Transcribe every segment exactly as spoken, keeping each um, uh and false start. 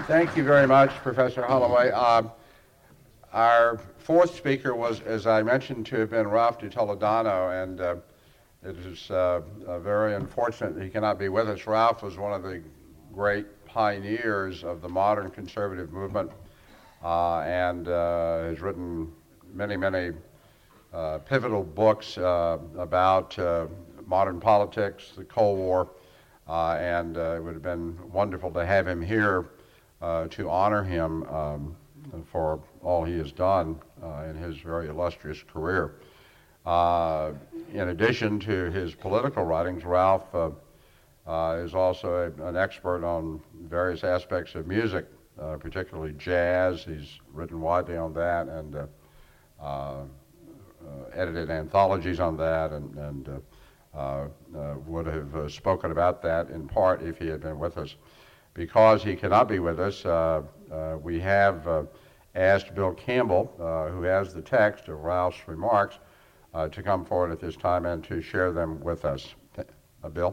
Thank you very much, Professor Holloway. Uh, our fourth speaker was, as I mentioned, to have been Ralph de Toledano, and uh, it is uh, uh, very unfortunate that he cannot be with us. Ralph was one of the great pioneers of the modern conservative movement uh, and uh, has written many, many uh, pivotal books uh, about uh, modern politics, the Cold War, uh, and uh, it would have been wonderful to have him here uh, to honor him um, for all he has done uh, in his very illustrious career. Uh, in addition to his political writings, Ralph uh, uh, is also a, an expert on various aspects of music, uh, particularly jazz. He's written widely on that and uh, uh, uh, edited anthologies on that, and, and uh, uh, uh, would have uh, spoken about that in part if he had been with us. Because he cannot be with us, uh, uh, we have uh, asked Bill Campbell, uh, who has the text of Ralph's remarks, uh, to come forward at this time and to share them with us. Uh, Bill?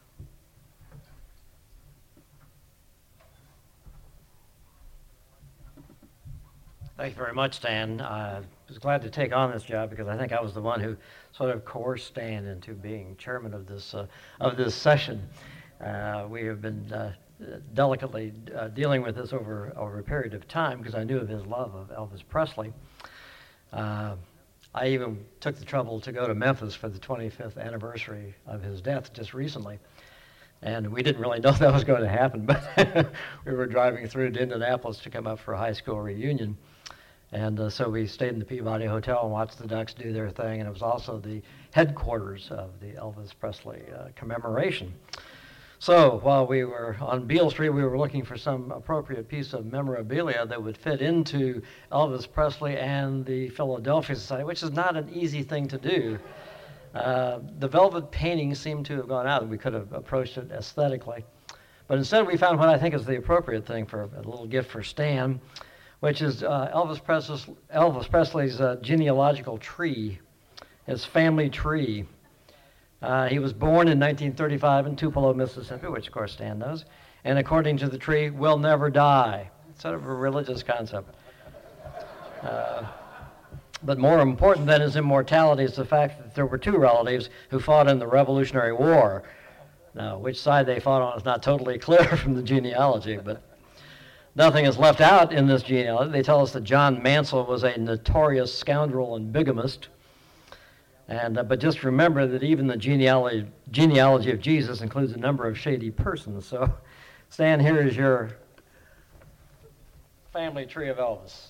Thank you very much, Stan. I was glad to take on this job because I think I was the one who sort of coerced Stan into being chairman of this uh, of this session. Uh, we have been uh, delicately uh, dealing with this over, over a period of time because I knew of his love of Elvis Presley. Uh, I even took the trouble to go to Memphis for the twenty-fifth anniversary of his death just recently. And we didn't really know that was going to happen, but we were driving through to Indianapolis to come up for a high school reunion. And uh, so we stayed in the Peabody Hotel and watched the Ducks do their thing, and it was also the headquarters of the Elvis Presley uh, commemoration. So while we were on Beale Street, we were looking for some appropriate piece of memorabilia that would fit into Elvis Presley and the Philadelphia Society, which is not an easy thing to do. Uh, the velvet painting seemed to have gone out, and we could have approached it aesthetically. But instead we found what I think is the appropriate thing for a little gift for Stan, which is uh, Elvis Presley's, Elvis Presley's uh, genealogical tree, his family tree. Uh, he was born in nineteen thirty-five in Tupelo, Mississippi, which of course Stan knows, and according to the tree, will never die. It's sort of a religious concept. Uh, but more important than his immortality is the fact that there were two relatives who fought in the Revolutionary War. Now, which side they fought on is not totally clear from the genealogy, but nothing is left out in this genealogy. They tell us that John Mansell was a notorious scoundrel and bigamist. And, uh, but just remember that even the genealogy, genealogy of Jesus includes a number of shady persons. So, Stan, here is your family tree of Elvis.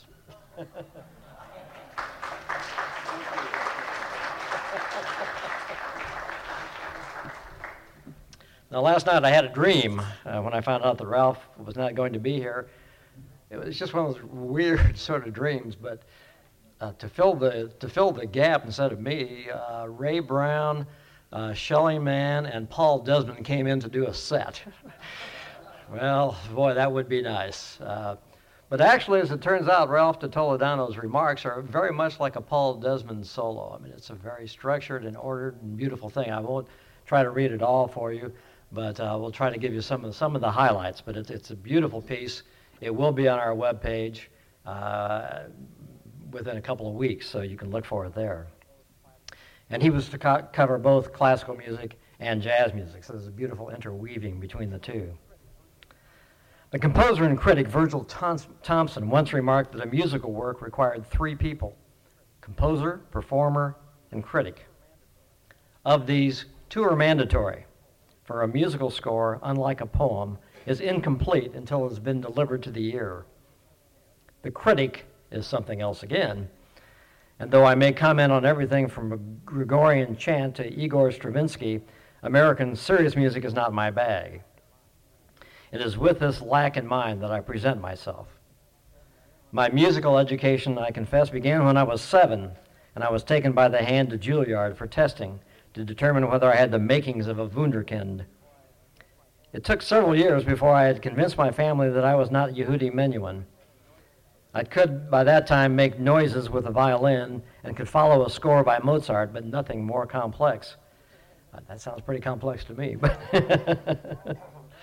Now, last night I had a dream uh, when I found out that Ralph was not going to be here. It was just one of those weird sort of dreams, but Uh, to fill the to fill the gap instead of me, uh, Ray Brown, uh, Shelley Mann, and Paul Desmond came in to do a set. Well, boy, that would be nice. Uh, but actually, as it turns out, Ralph de Toledano's remarks are very much like a Paul Desmond solo. I mean, it's a very structured and ordered and beautiful thing. I won't try to read it all for you, but uh, we'll try to give you some of some of the highlights. But it's it's a beautiful piece. It will be on our webpage Uh, within a couple of weeks, so you can look for it there. And he was to co- cover both classical music and jazz music, so there's a beautiful interweaving between the two. The composer and critic Virgil Thom- Thompson once remarked that a musical work required three people: composer, performer, and critic. Of these, two are mandatory, for a musical score, unlike a poem, is incomplete until it has been delivered to the ear. The critic is something else again. And though I may comment on everything from a Gregorian chant to Igor Stravinsky, American serious music is not my bag. It is with this lack in mind that I present myself. My musical education, I confess, began when I was seven, and I was taken by the hand to Juilliard for testing to determine whether I had the makings of a wunderkind. It took several years before I had convinced my family that I was not Yehudi Menuhin. I could, by that time, make noises with a violin and could follow a score by Mozart, but nothing more complex. Uh, that sounds pretty complex to me. But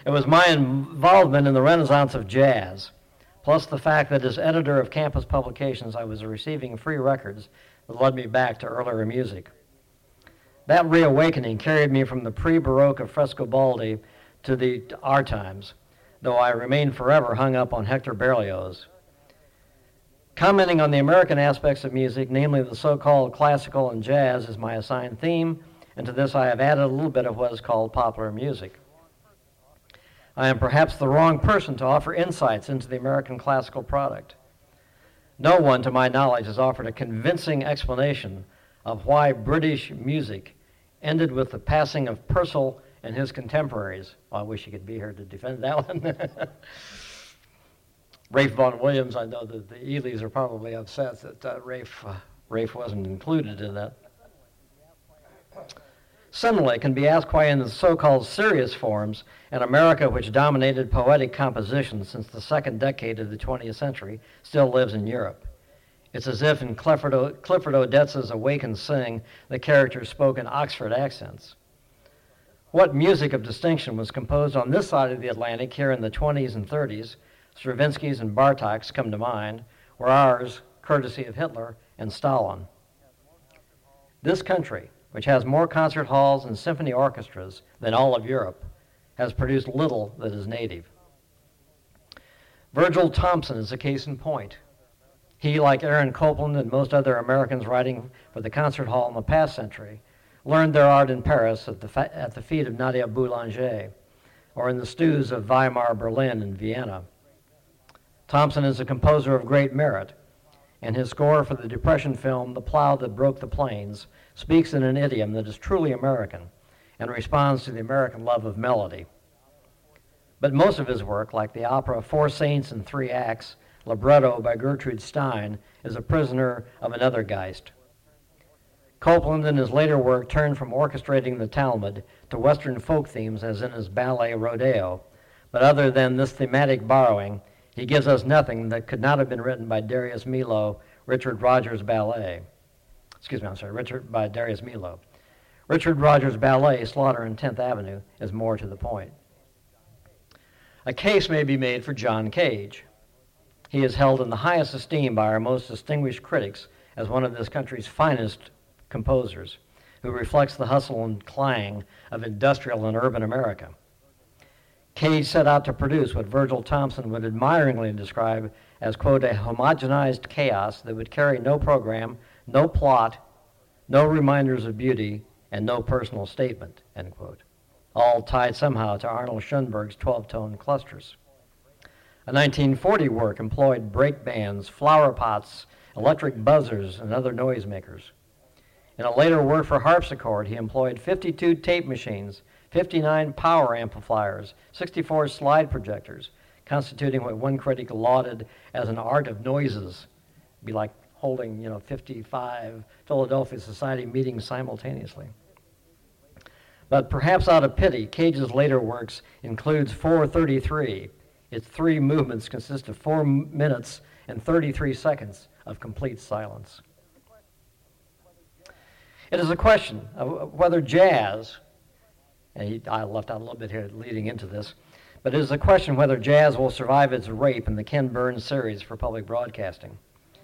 It was my involvement in the renaissance of jazz, plus the fact that as editor of campus publications, I was receiving free records that led me back to earlier music. That reawakening carried me from the pre-Baroque of Frescobaldi to the to our times, though I remained forever hung up on Hector Berlioz. Commenting on the American aspects of music, namely the so-called classical and jazz, is my assigned theme, and to this I have added a little bit of what is called popular music. I am perhaps the wrong person to offer insights into the American classical product. No one, to my knowledge, has offered a convincing explanation of why British music ended with the passing of Purcell and his contemporaries. Well, I wish he could be here to defend that one. Rafe Vaughan Williams, I know that the Ely's are probably upset that uh, Rafe, uh, Rafe wasn't included in that. Similarly, it can be asked why in the so-called serious forms, an America which dominated poetic composition since the second decade of the twentieth century still lives in Europe. It's as if in Clifford, o- Clifford Odets's Awake and Sing, the characters spoke in Oxford accents. What music of distinction was composed on this side of the Atlantic here in the twenties and thirties, Stravinsky's and Bartok's come to mind, were ours, courtesy of Hitler and Stalin. This country, which has more concert halls and symphony orchestras than all of Europe, has produced little that is native. Virgil Thompson is a case in point. He, like Aaron Copland and most other Americans writing for the concert hall in the past century, learned their art in Paris at the, fa- at the feet of Nadia Boulanger, or in the stews of Weimar, Berlin, and Vienna. Thompson is a composer of great merit, and his score for the Depression film The Plow That Broke the Plains speaks in an idiom that is truly American and responds to the American love of melody. But most of his work, like the opera Four Saints in Three Acts, libretto by Gertrude Stein, is a prisoner of another Geist. Copland in his later work turned from orchestrating the Talmud to Western folk themes as in his ballet Rodeo, but other than this thematic borrowing, he gives us nothing that could not have been written by Darius Milhaud, Richard Rogers' ballet. Excuse me, I'm sorry, Richard by Darius Milhaud. Richard Rogers' ballet, Slaughter in tenth Avenue, is more to the point. A case may be made for John Cage. He is held in the highest esteem by our most distinguished critics as one of this country's finest composers, who reflects the hustle and clang of industrial and urban America. Cage set out to produce what Virgil Thompson would admiringly describe as, quote, a homogenized chaos that would carry no program, no plot, no reminders of beauty, and no personal statement, end quote, all tied somehow to Arnold Schoenberg's twelve-tone clusters. A nineteen forty work employed brake bands, flower pots, electric buzzers, and other noisemakers. In a later work for harpsichord, he employed fifty-two tape machines, fifty-nine power amplifiers, sixty-four slide projectors, constituting what one critic lauded as an art of noises. It'd be like holding, you know, fifty-five Philadelphia Society meetings simultaneously. But perhaps out of pity, Cage's later works includes four thirty-three. Its three movements consist of four minutes and thirty-three seconds of complete silence. It is a question of whether jazz, and he, I left out a little bit here leading into this, but it is a question whether jazz will survive its rape in the Ken Burns series for public broadcasting.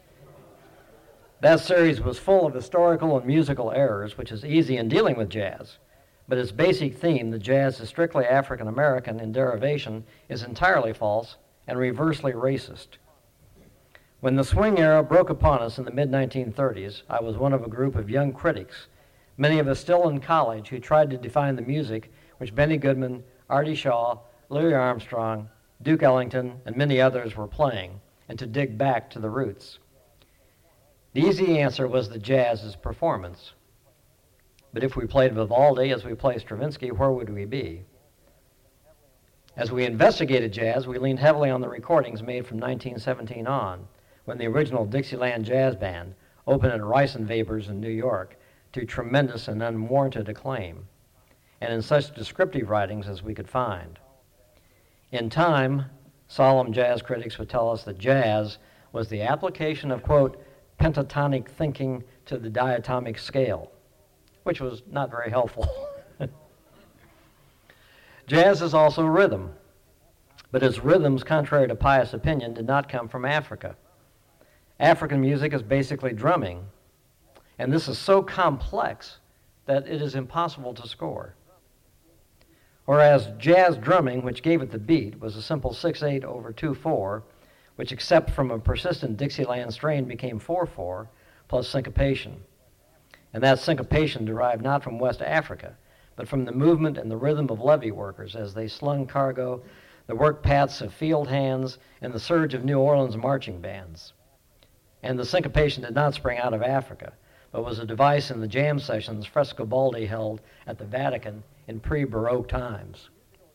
That series was full of historical and musical errors, which is easy in dealing with jazz, but its basic theme, that jazz is strictly African-American in derivation, is entirely false and reversely racist. When the swing era broke upon us in the mid nineteen thirties, I was one of a group of young critics, many of us still in college, who tried to define the music which Benny Goodman, Artie Shaw, Louis Armstrong, Duke Ellington, and many others were playing, and to dig back to the roots. The easy answer was that jazz is performance. But if we played Vivaldi as we play Stravinsky, where would we be? As we investigated jazz, we leaned heavily on the recordings made from nineteen seventeen on, when the original Dixieland Jazz Band opened at Rice and Weber's in New York to tremendous and unwarranted acclaim, and in such descriptive writings as we could find. In time, solemn jazz critics would tell us that jazz was the application of, quote, pentatonic thinking to the diatomic scale, which was not very helpful. Jazz is also rhythm, but its rhythms, contrary to pious opinion, did not come from Africa. African music is basically drumming, and this is so complex that it is impossible to score. Whereas jazz drumming, which gave it the beat, was a simple six eight over two four, which except from a persistent Dixieland strain became four four, plus syncopation. And that syncopation derived not from West Africa, but from the movement and the rhythm of levee workers as they slung cargo, the work paths of field hands, and the surge of New Orleans marching bands. And the syncopation did not spring out of Africa, but was a device in the jam sessions Frescobaldi held at the Vatican in pre-Baroque times.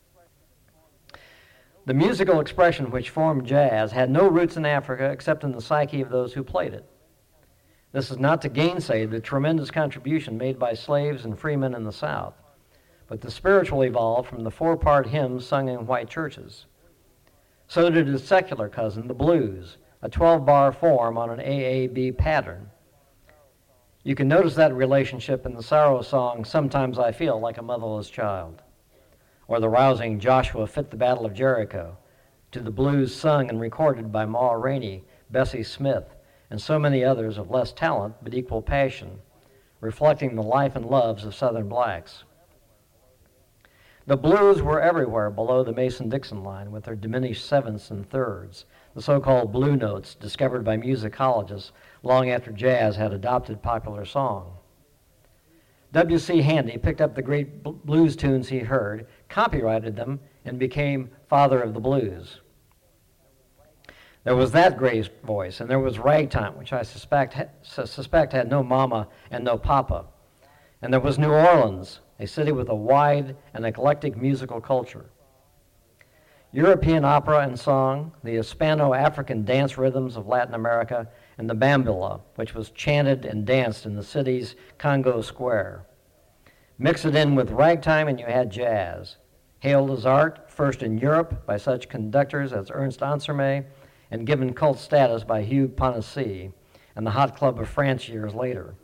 The musical expression which formed jazz had no roots in Africa except in the psyche of those who played it. This is not to gainsay the tremendous contribution made by slaves and freemen in the South, but the spiritual evolved from the four-part hymns sung in white churches. So did its secular cousin, the blues, a twelve-bar form on an A A B pattern. You can notice that relationship in the sorrow song, Sometimes I Feel Like a Motherless Child, or the rousing Joshua Fit the Battle of Jericho, to the blues sung and recorded by Ma Rainey, Bessie Smith, and so many others of less talent but equal passion, reflecting the life and loves of Southern blacks. The blues were everywhere below the Mason-Dixon line with their diminished sevenths and thirds, the so-called blue notes discovered by musicologists long after jazz had adopted popular song. W C Handy picked up the great blues tunes he heard, copyrighted them, and became father of the blues. There was that great voice, and there was ragtime, which I suspect, suspect had no mama and no papa. And there was New Orleans, a city with a wide and eclectic musical culture. European opera and song, the Hispano-African dance rhythms of Latin America, and the bambula, which was chanted and danced in the city's Congo Square. Mix it in with ragtime and you had jazz, hailed as art, first in Europe by such conductors as Ernst Ansermet, and given cult status by Hugh Ponessy and the Hot Club of France years later.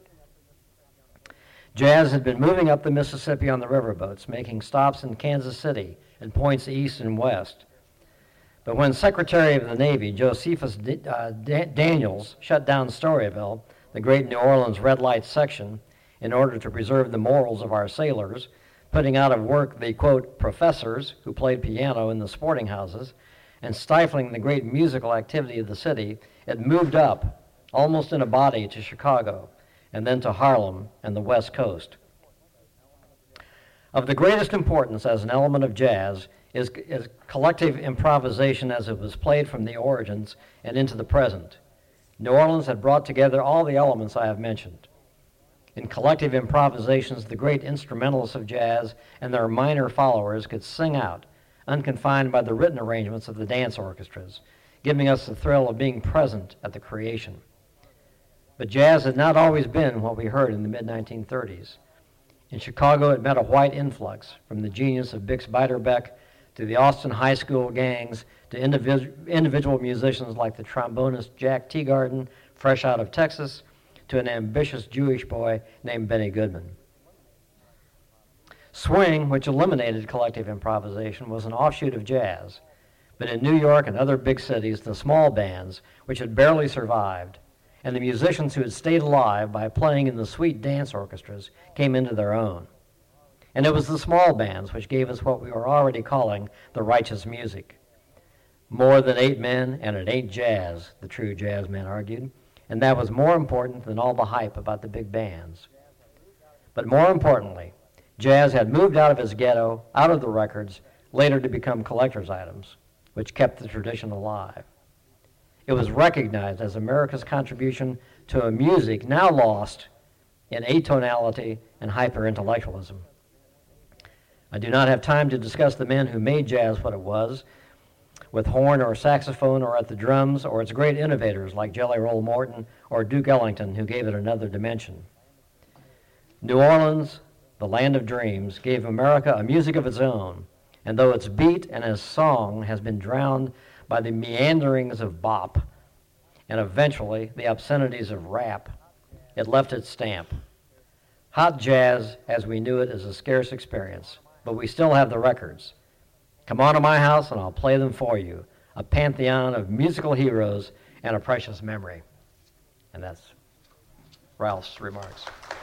Jazz had been moving up the Mississippi on the riverboats, making stops in Kansas City and points east and west. But when Secretary of the Navy Josephus D- uh, D- Daniels shut down Storyville, the great New Orleans red light section, in order to preserve the morals of our sailors, putting out of work the, quote, professors who played piano in the sporting houses, and stifling the great musical activity of the city, it moved up, almost in a body, to Chicago, and then to Harlem and the West Coast. Of the greatest importance as an element of jazz is, is collective improvisation as it was played from the origins and into the present. New Orleans had brought together all the elements I have mentioned. In collective improvisations, the great instrumentalists of jazz and their minor followers could sing out, unconfined by the written arrangements of the dance orchestras, giving us the thrill of being present at the creation. But jazz had not always been what we heard in the mid nineteen thirties. In Chicago, it met a white influx, from the genius of Bix Beiderbecke to the Austin high school gangs to individ- individual musicians like the trombonist Jack Teagarden, fresh out of Texas, to an ambitious Jewish boy named Benny Goodman. Swing, which eliminated collective improvisation, was an offshoot of jazz. But in New York and other big cities, the small bands, which had barely survived, and the musicians who had stayed alive by playing in the sweet dance orchestras, came into their own. And it was the small bands which gave us what we were already calling the righteous music. More than eight men, and it ain't jazz, the true jazz men argued, and that was more important than all the hype about the big bands. But more importantly, jazz had moved out of its ghetto, out of the records, later to become collector's items, which kept the tradition alive. It was recognized as America's contribution to a music now lost in atonality and hyper-intellectualism. I do not have time to discuss the men who made jazz what it was, with horn or saxophone or at the drums, or its great innovators like Jelly Roll Morton or Duke Ellington, who gave it another dimension. New Orleans, the land of dreams, gave America a music of its own, and though its beat and its song has been drowned by the meanderings of bop and eventually the obscenities of rap, it left its stamp. Hot jazz, as we knew it, is a scarce experience, but we still have the records, Come on to my house and I'll play them for you. A pantheon of musical heroes and a precious memory. And that's Ralph's remarks.